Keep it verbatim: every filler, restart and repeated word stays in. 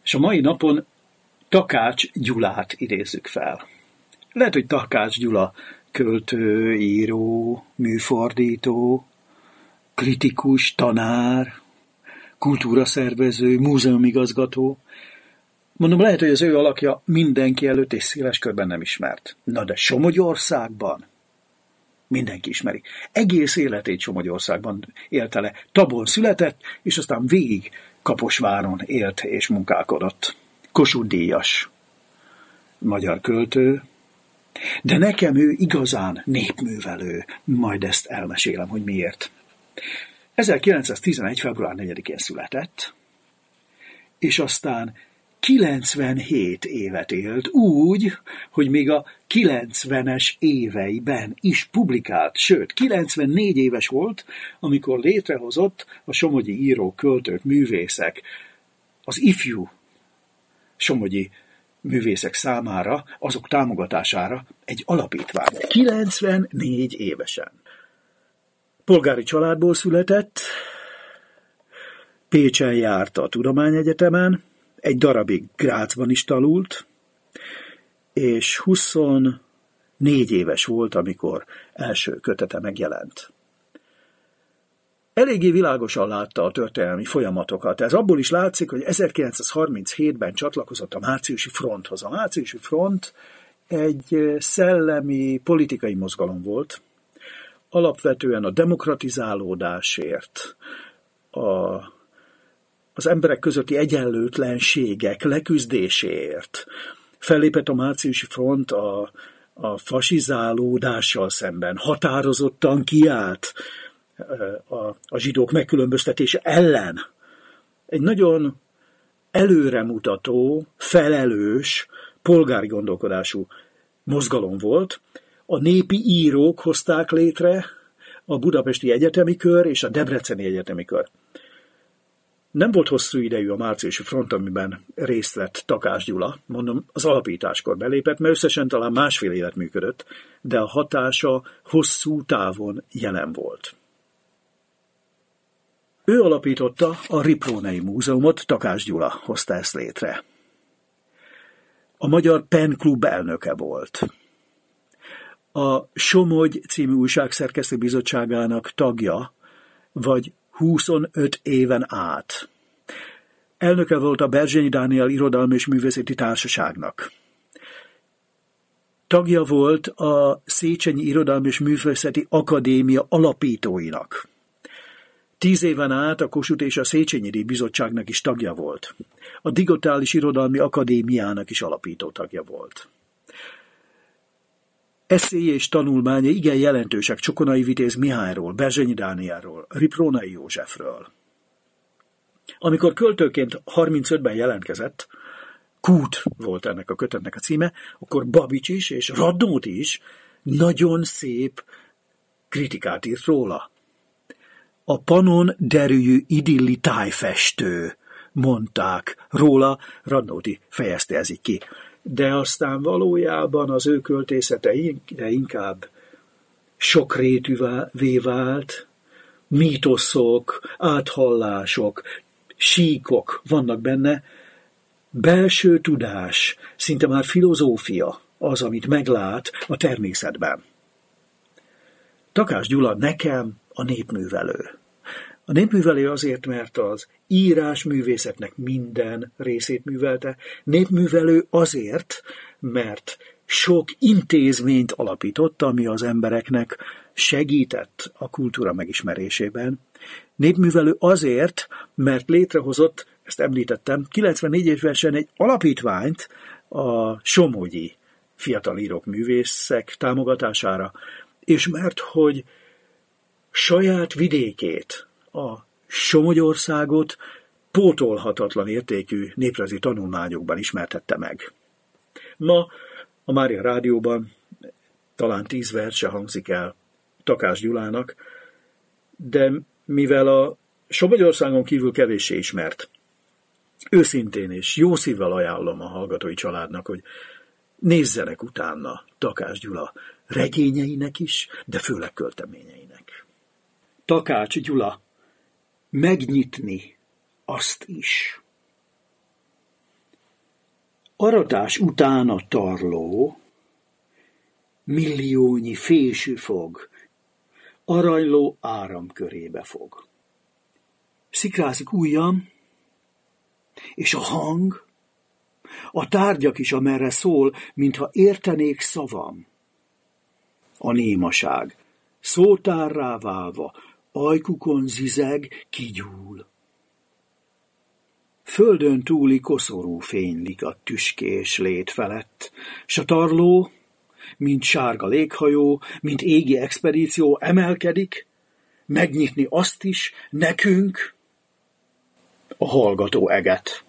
És a mai napon Takács Gyulát idézzük fel. Lehet, hogy Takács Gyula költő, író, műfordító, kritikus, tanár, kultúraszervező, múzeumigazgató. Mondom, lehet, hogy az ő alakja mindenki előtt és széles körben nem ismert. Na de Somogyországban mindenki ismeri. Egész életét Somogyországban élte le. Tabon született, és aztán végig Kaposváron élt és munkálkodott. Kossuth-díjas magyar költő, de nekem ő igazán népművelő. Majd ezt elmesélem, hogy miért. ezerkilencszáztizenegy. február negyedikén született, és aztán kilencvenhét évet élt úgy, hogy még a kilencvenes éveiben is publikált, sőt, kilencvennégy éves volt, amikor létrehozott a somogyi írók, költők, művészek, az ifjú somogyi művészek számára, azok támogatására egy alapítvány. kilencvennégy évesen. Polgári családból született, Pécsen járt a Tudományegyetemen, egy darabig Grazban is tanult, és huszonnégy éves volt, amikor első kötete megjelent. Eléggé világosan látta a történelmi folyamatokat. Ez abból is látszik, hogy ezerkilencszázharminchétben csatlakozott a Márciusi Fronthoz. A Márciusi Front egy szellemi, politikai mozgalom volt, alapvetően a demokratizálódásért, a, az emberek közötti egyenlőtlenségek leküzdéséért. Fellépett a Márciusi Front a, a fasizálódással szemben, határozottan kiállt a, a zsidók megkülönböztetése ellen. Egy nagyon előremutató, felelős, polgári gondolkodású mozgalom volt. A népi írók hozták létre a Budapesti Egyetemi Kör és a Debreceni Egyetemi Kör. Nem volt hosszú idejű a Márciusi Front, amiben részt vett Takács Gyula. Mondom, az alapításkor belépett, mert összesen talán másfél évet működött, de a hatása hosszú távon jelen volt. Ő alapította a Riprónei Múzeumot, Takács Gyula hozta ezt létre. A Magyar Pen Klub elnöke volt. A Somogy című újság szerkesztőbizottságának tagja, vagy huszonöt éven át. Elnöke volt a Berzsenyi Dániel Irodalmi és Művészeti Társaságnak. Tagja volt a Széchenyi Irodalmi és Művészeti Akadémia alapítóinak. Tíz éven át a Kossuth és a Széchenyi Díj Bizottságnak is tagja volt. A Digitális Irodalmi Akadémiának is alapító tagja volt. Eszéje és tanulmányai igen jelentősek Csokonai Vitéz Mihályról, Berzsenyi Dánielről, Riprónai Józsefről. Amikor költőként harmincötben jelentkezett, Kút volt ennek a kötetnek a címe, akkor Babics is és Radnóti is nagyon szép kritikát írt róla. A Panon derűjű idilli tájfestő, mondták róla, Radnóti fejezte ez így ki. De aztán valójában az ő költészete inkább sokrétűvé vált, mítoszok, áthallások, síkok vannak benne, belső tudás, szinte már filozófia az, amit meglát a természetben. Takács Gyula nekem a népművelő. A népművelő azért, mert az írásművészetnek minden részét művelte, népművelő azért, mert sok intézményt alapított, ami az embereknek segített a kultúra megismerésében. Népművelő azért, mert létrehozott, ezt említettem, kilencvennégy évesen egy alapítványt a somogyi fiatal írók, művészek támogatására, és mert hogy saját vidékét, a Somogyországot pótolhatatlan értékű néprajzi tanulmányokban ismertette meg. Ma a Mária Rádióban talán tíz verse hangzik el Takács Gyulának, de mivel a Somogyországon kívül kevéssé ismert, őszintén és jó szívvel ajánlom a hallgatói családnak, hogy nézzenek utána Takács Gyula regényeinek is, de főleg költeményeinek. Takács Gyula, megnyitni azt is. Aratás után a tarló milliónyi fésű fog, aranyló áramkörébe fog. Szikrázik ujjam, és a hang, a tárgyak is, amerre szól, mintha értenék szavam. A némaság, szótárrá válva, ajkukon zizeg, kigyúl. Földön túli koszorú fénylik a tüskés lét felett, s a tarló, mint sárga léghajó, mint égi expedíció emelkedik, megnyitni azt is, nekünk, a hallgató eget.